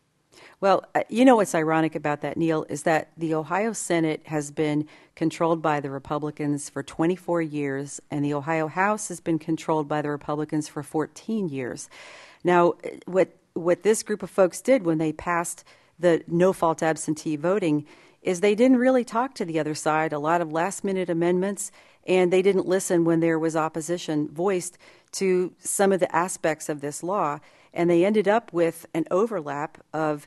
Speaker 13: Well, uh, you know what's ironic about that, Neil, is that the Ohio Senate has been controlled by the Republicans for twenty-four years, and the Ohio House has been controlled by the Republicans for fourteen years. Now, what what this group of folks did when they passed the no-fault absentee voting is they didn't really talk to the other side, a lot of last-minute amendments, and they didn't listen when there was opposition voiced to some of the aspects of this law, and they ended up with an overlap of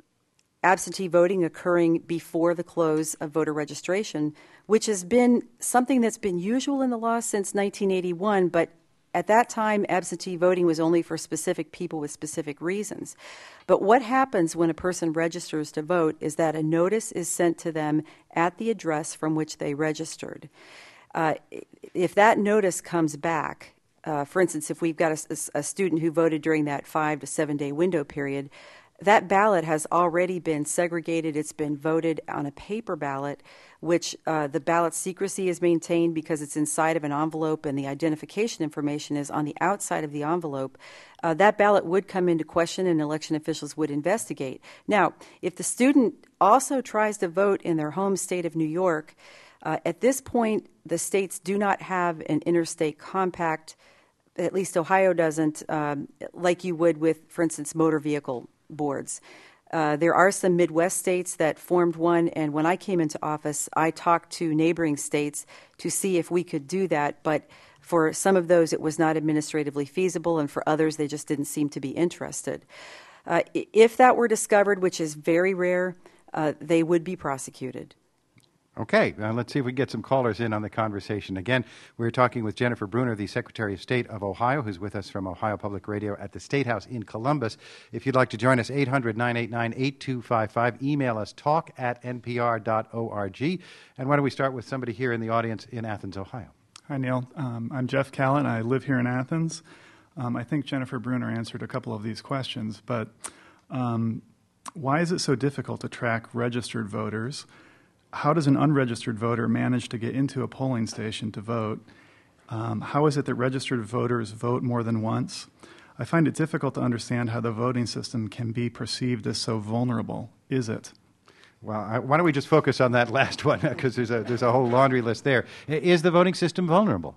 Speaker 13: absentee voting occurring before the close of voter registration, which has been something that's been usual in the law since nineteen eighty-one, but at that time, absentee voting was only for specific people with specific reasons. But what happens when a person registers to vote is that a notice is sent to them at the address from which they registered. Uh, if that notice comes back, uh, for instance, if we've got a, a student who voted during that five to seven day window period, that ballot has already been segregated. It's been voted on a paper ballot, which uh, the ballot secrecy is maintained because it's inside of an envelope and the identification information is on the outside of the envelope. Uh, that ballot would come into question and election officials would investigate. Now, if the student also tries to vote in their home state of New York, uh, at this point, the states do not have an interstate compact, at least Ohio doesn't, um, like you would with, for instance, motor vehicle boards. Uh, there are some Midwest states that formed one, and when I came into office, I talked to neighboring states to see if we could do that, but for some of those it was not administratively feasible, and for others they just didn't seem to be interested. Uh, if that were discovered, which is very rare, uh, they would be prosecuted.
Speaker 1: Okay, uh, let's see if we can get some callers in on the conversation. Again, we're talking with Jennifer Brunner, the Secretary of State of Ohio, who's with us from Ohio Public Radio at the State House in Columbus. If you'd like to join us, eight hundred, nine eight nine, eight two five five. Email us, talk at n p r dot org. And why don't we start with somebody here in the audience in Athens, Ohio?
Speaker 14: Hi, Neil. Um, I'm Jeff Callan. I live here in Athens. Um, I think Jennifer Brunner answered a couple of these questions, but um, why is it so difficult to track registered voters? How does an unregistered voter manage to get into a polling station to vote? Um, how is it that registered voters vote more than once? I find it difficult to understand how the voting system can be perceived as so vulnerable. Is it?
Speaker 1: Well, I, why don't we just focus on that last one, because there's a, there's a whole laundry list there. Is the voting system vulnerable?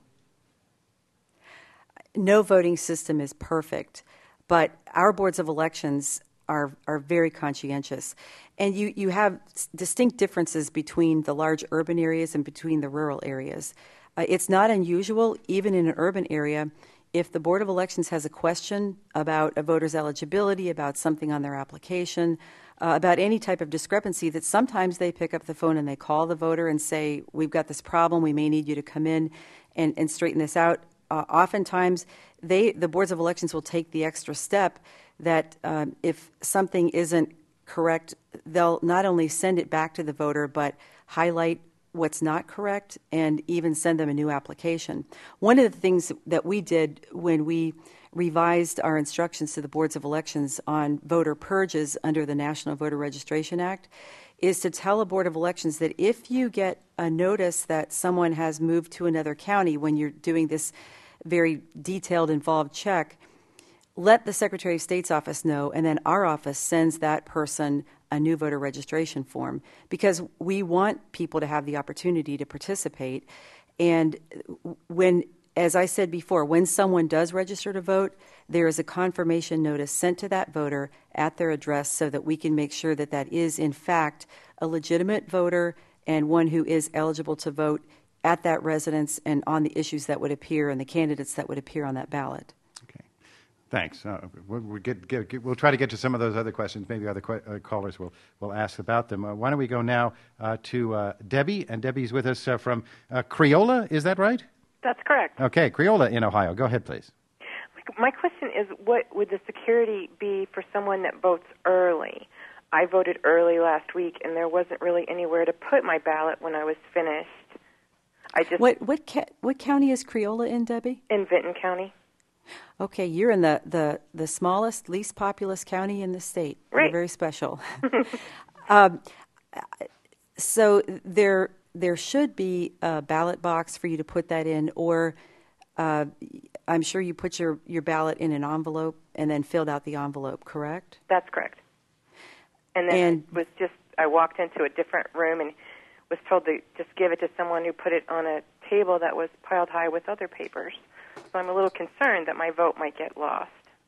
Speaker 13: No voting system is perfect, but our boards of elections are are very conscientious. And you, you have distinct differences between the large urban areas and between the rural areas. Uh, it's not unusual, even in an urban area, if the Board of Elections has a question about a voter's eligibility, about something on their application, uh, about any type of discrepancy, that sometimes they pick up the phone and they call the voter and say, we've got this problem, we may need you to come in and, and straighten this out. Uh, oftentimes, they the boards of elections will take the extra step that um, if something isn't correct, they'll not only send it back to the voter, but highlight what's not correct and even send them a new application. One of the things that we did when we revised our instructions to the boards of elections on voter purges under the National Voter Registration Act is to tell a board of elections that if you get a notice that someone has moved to another county when you're doing this very detailed, involved check, let the Secretary of State's office know, and then our office sends that person a new voter registration form, because we want people to have the opportunity to participate. And when, as I said before, when someone does register to vote, there is a confirmation notice sent to that voter at their address so that we can make sure that that is, in fact, a legitimate voter and one who is eligible to vote at that residence and on the issues that would appear and the candidates that would appear on that ballot.
Speaker 1: Thanks. Uh, we'll, we'll, get, get, get, we'll try to get to some of those other questions. Maybe other que- uh, callers will, will ask about them. Uh, why don't we go now uh, to uh, Debbie? And Debbie's with us uh, from uh, Creola. Is that right?
Speaker 15: That's correct.
Speaker 1: Okay, Creola in Ohio. Go ahead, please.
Speaker 15: My question is, what would the security be for someone that votes early? I voted early last week, and there wasn't really anywhere to put my ballot when I was finished. I just
Speaker 13: what what ca- what county is Creola in, Debbie?
Speaker 15: In Vinton County.
Speaker 13: Okay, you're in the, the, the smallest, least populous county in the state.
Speaker 15: Right.
Speaker 13: You're very special. um, so there there should be a ballot box for you to put that in, or uh, I'm sure you put your, your ballot in an envelope and then filled out the envelope, correct?
Speaker 15: That's correct. And then and, it was just, I walked into a different room and was told to just give it to someone who put it on a table that was piled high with other papers. So I'm a little concerned that my vote might get lost.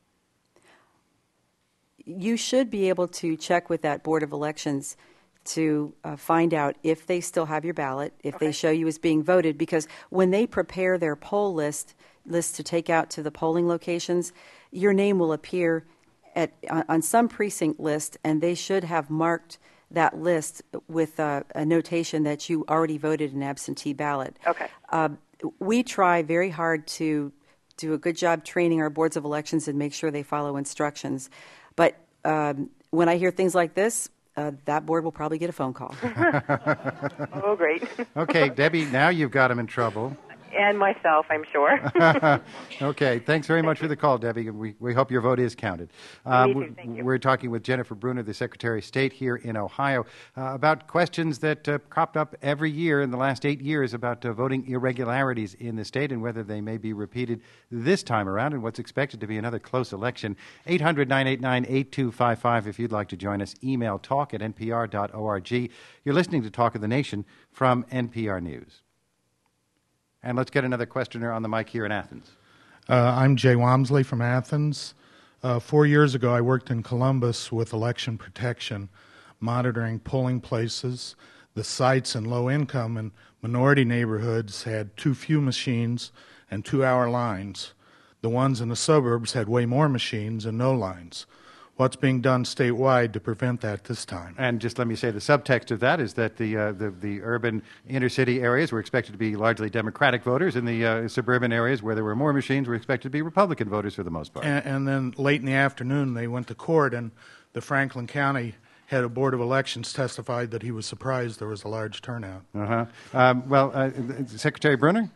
Speaker 13: You should be able to check with that Board of Elections to uh, find out if they still have your ballot, if
Speaker 15: okay.
Speaker 13: they show you as being voted, because when they prepare their poll list, list to take out to the polling locations, your name will appear at on some precinct list, and they should have marked that list with uh, a notation that you already voted an absentee ballot.
Speaker 15: Okay.
Speaker 13: Uh, we try very hard to do a good job training our boards of elections and make sure they follow instructions. But um, when I hear things like this, uh, that board will probably get a phone call.
Speaker 15: Oh, great.
Speaker 1: Okay, Debbie, now you've got him in trouble.
Speaker 15: And myself, I'm sure.
Speaker 1: Okay, thanks very much for the call, Debbie. We, we hope your vote is counted.
Speaker 15: Uh, Me too, thank you.
Speaker 1: We're talking with Jennifer Bruner, the Secretary of State here in Ohio, uh, about questions that uh, cropped up every year in the last eight years about uh, voting irregularities in the state and whether they may be repeated this time around in what's expected to be another close election. eight hundred, nine eight nine, eight two five five if you'd like to join us. Email talk at n p r dot org. You're listening to Talk of the Nation from N P R News. And let's get another questioner on the mic here in Athens.
Speaker 16: Uh, I'm Jay Wamsley from Athens. Uh, four years ago, I worked in Columbus with election protection, monitoring polling places. The sites in low-income and minority neighborhoods had too few machines and two-hour lines. The ones in the suburbs had way more machines and no lines. What's being done statewide to prevent that this time?
Speaker 1: And just let me say the subtext of that is that the uh, the, the urban inner-city areas were expected to be largely Democratic voters, and the uh, suburban areas where there were more machines were expected to be Republican voters for the most part.
Speaker 16: And, and then late in the afternoon, they went to court, and the Franklin County head of Board of Elections testified that he was surprised there was a large turnout.
Speaker 1: Uh-huh. Um, well, uh, Secretary Bruner?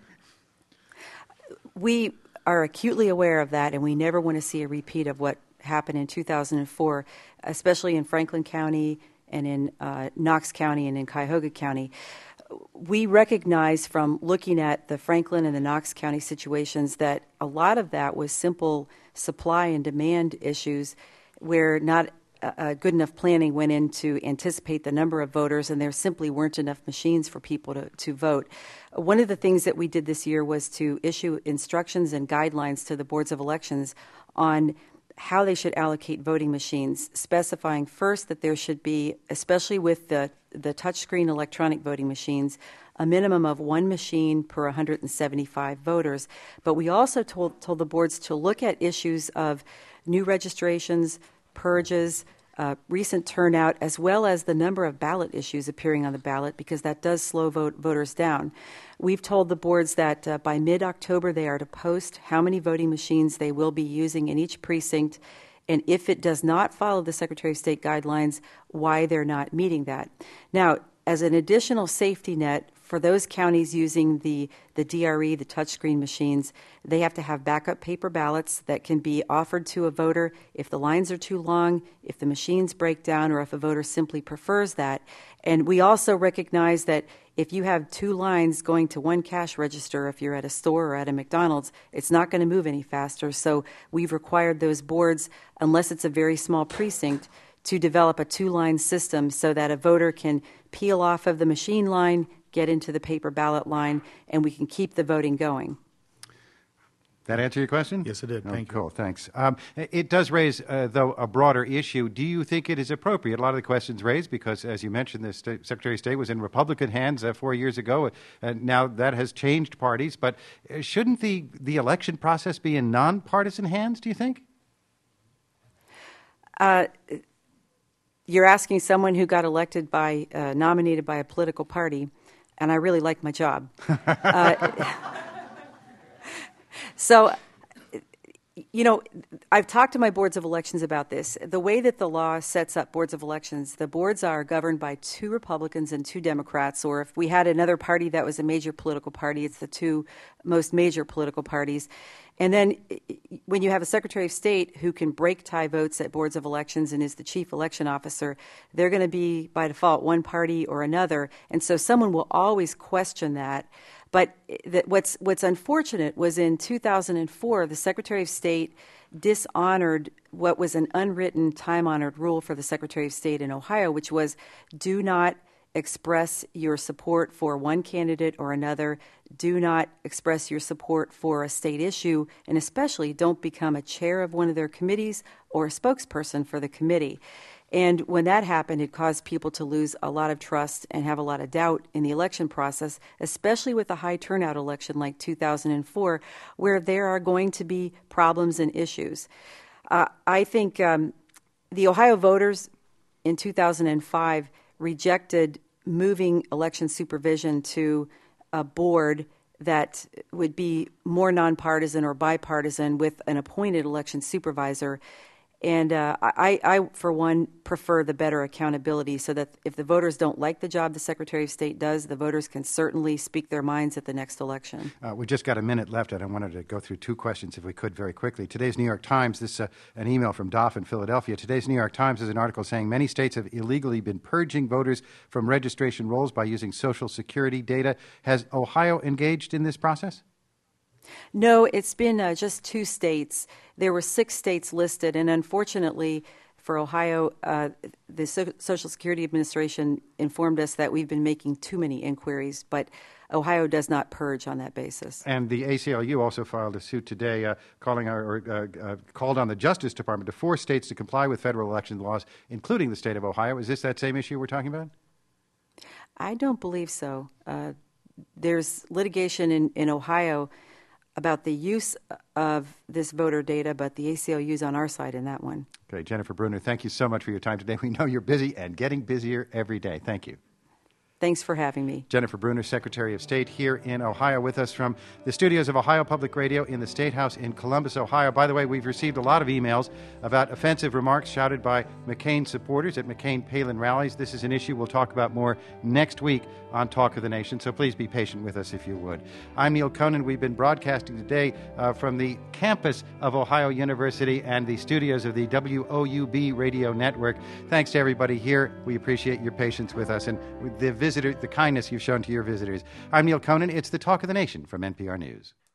Speaker 13: We are acutely aware of that, and we never want to see a repeat of what happened in two thousand four, especially in Franklin County and in uh, Knox County and in Cuyahoga County. We recognize from looking at the Franklin and the Knox County situations that a lot of that was simple supply and demand issues where not uh, good enough planning went in to anticipate the number of voters, and there simply weren't enough machines for people to, to vote. One of the things that we did this year was to issue instructions and guidelines to the boards of elections on how they should allocate voting machines, specifying first that there should be, especially with the, the touchscreen electronic voting machines, a minimum of one machine per one hundred seventy-five voters. But we also told, told the boards to look at issues of new registrations, purges, uh, recent turnout, as well as the number of ballot issues appearing on the ballot, because that does slow vote, voters down. We've told the boards that uh, by mid-October they are to post how many voting machines they will be using in each precinct, and if it does not follow the Secretary of State guidelines, why they're not meeting that. Now, as an additional safety net for those counties using the, the D R E, the touchscreen machines, they have to have backup paper ballots that can be offered to a voter if the lines are too long, if the machines break down, or if a voter simply prefers that. And we also recognize that if you have two lines going to one cash register, if you're at a store or at a McDonald's, it's not going to move any faster. So we've required those boards, unless it's a very small precinct, to develop a two-line system so that a voter can peel off of the machine line, get into the paper ballot line, and we can keep the voting going.
Speaker 1: That answer your question?
Speaker 16: Yes, it did.
Speaker 1: Oh,
Speaker 16: Thank you.
Speaker 1: Cool, thanks. Um, it does raise, uh, though, a broader issue. Do you think it is appropriate? A lot of the questions raised because, as you mentioned, the State, Secretary of State was in Republican hands uh, four years ago, and now that has changed parties. But uh, shouldn't the, the election process be in nonpartisan hands, do you think?
Speaker 13: Uh, you're asking someone who got elected by, uh, nominated by a political party, and I really like my job. uh, So, you know, I've talked to my boards of elections about this. The way that the law sets up boards of elections, the boards are governed by two Republicans and two Democrats, or if we had another party that was a major political party, it's the two most major political parties. And then when you have a Secretary of State who can break tie votes at boards of elections and is the chief election officer, they're going to be, by default, one party or another. And so someone will always question that. But that what's what's unfortunate was in two thousand four, the Secretary of State dishonored what was an unwritten, time-honored rule for the Secretary of State in Ohio, which was do not express your support for one candidate or another, do not express your support for a state issue, and especially don't become a chair of one of their committees or a spokesperson for the committee. And when that happened, it caused people to lose a lot of trust and have a lot of doubt in the election process, especially with a high turnout election like two thousand four, where there are going to be problems and issues. Uh, I think um, the Ohio voters in two thousand five rejected moving election supervision to a board that would be more nonpartisan or bipartisan with an appointed election supervisor. And uh, I, I, for one, prefer the better accountability so that if the voters don't like the job the Secretary of State does, the voters can certainly speak their minds at the next election.
Speaker 1: Uh, we've just got a minute left, and I wanted to go through two questions, if we could, very quickly. Today's New York Times, this uh, an email from Doff in Philadelphia. Today's New York Times has an article saying many states have illegally been purging voters from registration rolls by using Social Security data. Has Ohio engaged in this process?
Speaker 13: No, it's been uh, just two states. There were six states listed, and unfortunately for Ohio, uh, the so- Social Security Administration informed us that we've been making too many inquiries, but Ohio does not purge on that basis.
Speaker 1: And the A C L U also filed a suit today uh, calling our, or uh, uh, called on the Justice Department to force states to comply with federal election laws, including the state of Ohio. Is this that same issue we're talking about?
Speaker 13: I don't believe so. Uh, there's litigation in, in Ohio about the use of this voter data, but the A C L U is on our side in that one.
Speaker 1: Okay, Jennifer Brunner, thank you so much for your time today. We know you're busy and getting busier every day. Thank you.
Speaker 13: Thanks for having me.
Speaker 1: Jennifer Brunner, Secretary of State here in Ohio, with us from the studios of Ohio Public Radio in the State House in Columbus, Ohio. By the way, we've received a lot of emails about offensive remarks shouted by McCain supporters at McCain-Palin rallies. This is an issue we'll talk about more next week on Talk of the Nation, so please be patient with us if you would. I'm Neil Conan. We've been broadcasting today uh, from the campus of Ohio University and the studios of the W O U B Radio Network. Thanks to everybody here. We appreciate your patience with us and with the visitor, the kindness you've shown to your visitors. I'm Neil Conan. It's the Talk of the Nation from N P R News.